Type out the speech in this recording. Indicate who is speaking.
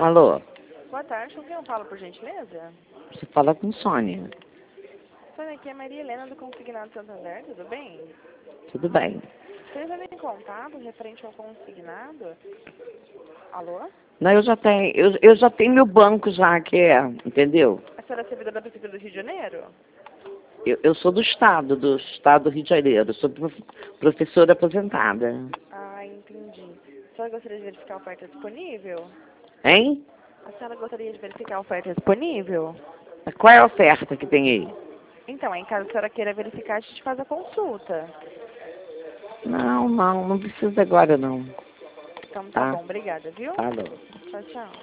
Speaker 1: Alô?
Speaker 2: Boa tarde, com quem eu falo, por gentileza?
Speaker 1: Você fala com Sônia.
Speaker 2: Sônia, aqui é Maria Helena do Consignado Santander, tudo bem?
Speaker 1: Tudo bem.
Speaker 2: Você já vem em contato referente ao consignado? Alô?
Speaker 1: Não, eu já tenho meu banco já, entendeu?
Speaker 2: A senhora é servidora da Prefeitura do Rio de Janeiro?
Speaker 1: Eu sou do Estado do Rio de Janeiro. Sou professora aposentada.
Speaker 2: Ah, entendi. A senhora gostaria de verificar a oferta disponível?
Speaker 1: Hein?
Speaker 2: A senhora gostaria de verificar a oferta disponível?
Speaker 1: Qual é a oferta que tem aí?
Speaker 2: Então, em caso a senhora queira verificar, a gente faz a consulta.
Speaker 1: Não precisa agora não.
Speaker 2: Então tá
Speaker 1: Tá?
Speaker 2: bom, obrigada, viu?
Speaker 1: Falou.
Speaker 2: Tchau, tchau.